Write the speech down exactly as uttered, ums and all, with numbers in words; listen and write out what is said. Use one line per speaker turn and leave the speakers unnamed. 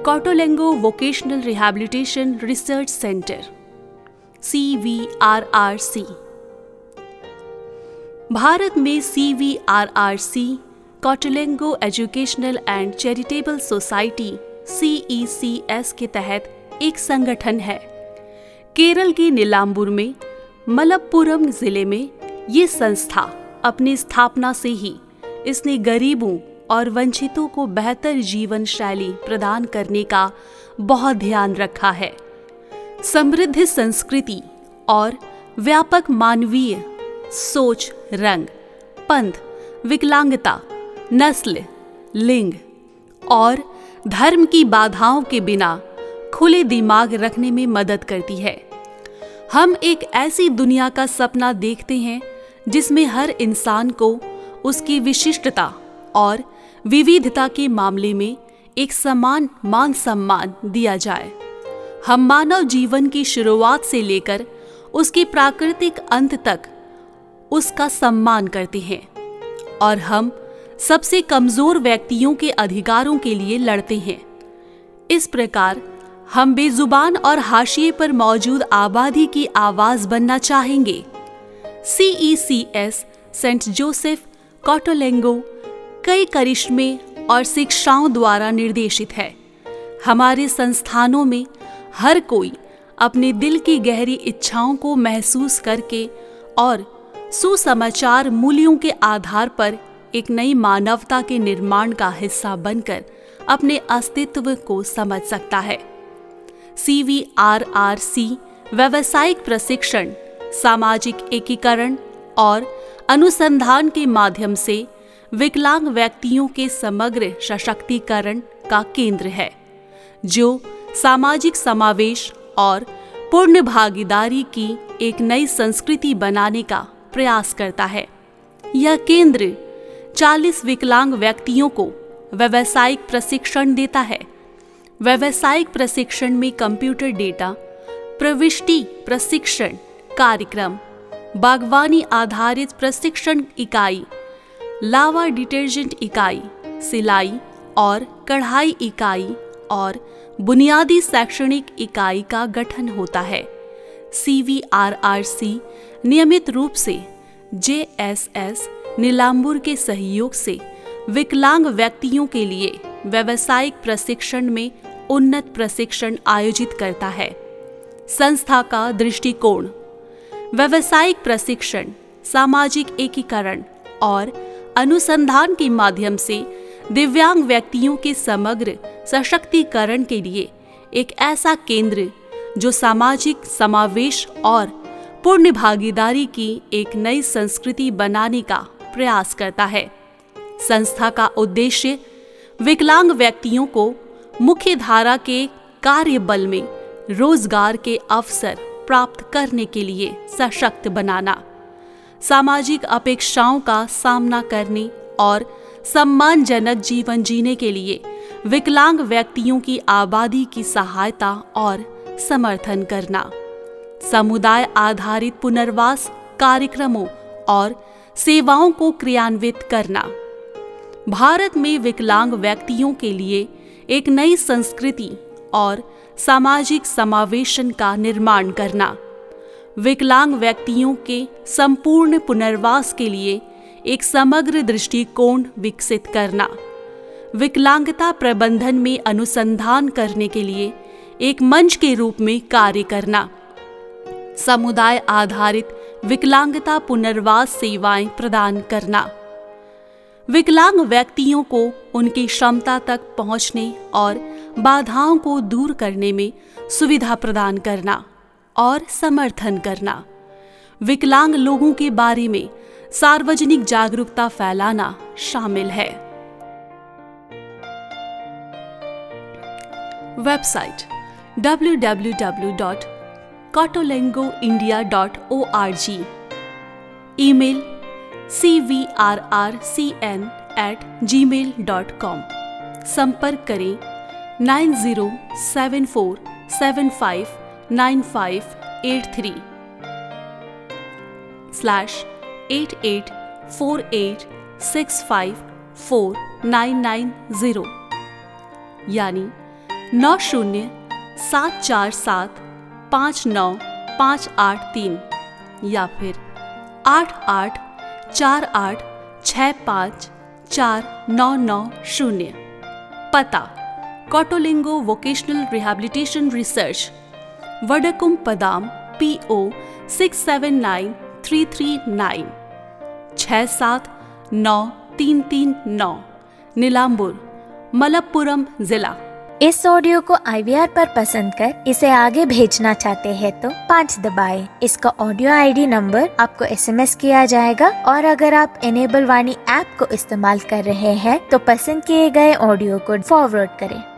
कॉटोलेंगो vocational rehabilitation research centre C V R R C. Bharat में C V R R C Cottolengo educational and charitable society C E C S के तहत एक संगठन है। केरल के नीलांबूर में मलप्पुरम जिले में ये संस्था अपनी स्थापना से ही इसने गरीबों और वंचितों को बेहतर जीवन शैली प्रदान करने का बहुत ध्यान रखा है। समृद्ध संस्कृति और व्यापक मानवीय सोच, रंग, पंथ, विकलांगता, नस्ल, लिंग और धर्म की बाधाओं के बिना खुले दिमाग रखने में मदद करती है। हम एक ऐसी दुनिया का सपना देखते हैं जिसमें हर इंसान को उसकी विशिष्टता और विविधता के मामले में एक समान मान सम्मान दिया जाए। हम मानव जीवन की शुरुआत से लेकर उसके प्राकृतिक अंत तक उसका सम्मान करते हैं और हम सबसे कमजोर व्यक्तियों के अधिकारों के लिए लड़ते हैं। इस प्रकार हम बेजुबान और हाशिए पर मौजूद आबादी की आवाज बनना चाहेंगे। C E C S Saint Joseph Cottolengo कई करिश्मे और शिक्षाओं द्वारा निर्देशित है। हमारे संस्थानों में हर कोई अपने दिल की गहरी इच्छाओं को महसूस करके और सुसमाचार मूल्यों के आधार पर एक नई मानवता के निर्माण का हिस्सा बनकर अपने अस्तित्व को समझ सकता है। C V R R C व्यावसायिक प्रशिक्षण, सामाजिक एकीकरण और अनुसंधान के माध्यम से विकलांग व्यक्तियों के समग्र सशक्तिकरण का केंद्र है, जो सामाजिक समावेश और पूर्ण भागीदारी की एक नई संस्कृति बनाने का प्रयास करता है। यह केंद्र चालीस विकलांग व्यक्तियों को व्यावसायिक प्रशिक्षण देता है। व्यावसायिक प्रशिक्षण में कंप्यूटर डेटा, प्रविष्टि प्रशिक्षण कार्यक्रम, बागवानी आधारित प्रशिक्षण इकाई, लावा डिटर्जेंट इकाई, सिलाई और कढ़ाई इकाई और बुनियादी शैक्षणिक इकाई का गठन होता है। C V R R C नियमित रूप से जे एस एस नीलांबूर के सहयोग से विकलांग व्यक्तियों के लिए व्यावसायिक प्रशिक्षण में उन्नत प्रशिक्षण आयोजित करता है। संस्था का दृष्टिकोण व्यावसायिक प्रशिक्षण, सामाजिक एकीकरण और अनुसंधान के माध्यम से दिव्यांग व्यक्तियों के समग्र सशक्तिकरण के लिए एक ऐसा केंद्र जो सामाजिक समावेश और पूर्ण भागीदारी की एक नई संस्कृति बनाने का प्रयास करता है। संस्था का उद्देश्य विकलांग व्यक्तियों को मुख्य धारा के कार्यबल में रोजगार के अवसर प्राप्त करने के लिए सशक्त बनाना, सामाजिक अपेक्षाओं का सामना करने और सम्मानजनक जीवन जीने के लिए विकलांग व्यक्तियों की आबादी की सहायता और समर्थन करना, समुदाय आधारित पुनर्वास कार्यक्रमों और सेवाओं को क्रियान्वित करना, भारत में विकलांग व्यक्तियों के लिए एक नई संस्कृति और सामाजिक समावेशन का निर्माण करना, विकलांग व्यक्तियों के संपूर्ण पुनर्वास के लिए एक समग्र दृष्टिकोण विकसित करना, विकलांगता प्रबंधन में अनुसंधान करने के लिए एक मंच के रूप में कार्य करना, समुदाय आधारित विकलांगता पुनर्वास सेवाएं प्रदान करना, विकलांग व्यक्तियों को उनकी क्षमता तक पहुंचने और बाधाओं को दूर करने में सुविधा प्रदान करना और समर्थन करना, विकलांग लोगों के बारे में सार्वजनिक जागरूकता फैलाना शामिल है। Website W W W dot Cottolengo India dot O R G, email C V R R C N at Gmail dot com, संपर्क करें nine zero seven four seven five nine five eight three slash eight eight four eight six five four nine nine zero यानी नौ शून्य सात चार सात पाँच नौ पाँच आठ तीन या फिर आठ आठ चार आठ छः पाँच चार नौ नौ शून्य। पता कॉटोलिंगो वोकेशनल रिहैबिलिटेशन रिसर्च, वडकुम पदाम, P O six seven nine three three nine, छः सात नौ तीन तीन नौ, नीलांबूर, मलप्पुरम जिला।
इस ऑडियो को आई वी आर पर पसंद कर इसे आगे भेजना चाहते हैं तो पाँच दबाएं। इसका ऑडियो आई डी नंबर आपको एस एम एस किया जाएगा और अगर आप इनेबल वाणी ऐप को इस्तेमाल कर रहे हैं तो पसंद किए गए ऑडियो को फॉरवर्ड करें।